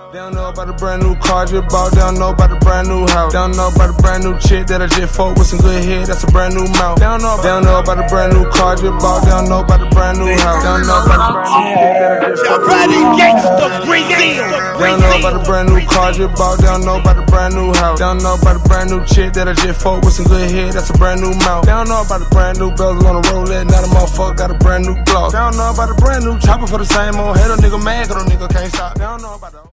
They don't know about the brand new car just bought. They don't know about the brand new house. They don't know about the brand new chick that I just fucked with some good head. That's a brand new mouth. They don't know about the brand new car just bought. They don't know about the brand new house. They don't know about the brand new chick that I just fucked with. Friday Gangsta Brazil. They don't know about the brand new car just bought. They don't know about the brand new house. They don't know about the brand new chick that I just fucked with some good head. That's a brand new mouth. They don't know about the brand new bells on the Rolex. Now the motherfucker got a brand new gloss. They don't know about the brand new chopper for the same old head. A nigga mad 'cause a nigga can't stop. They don't know about the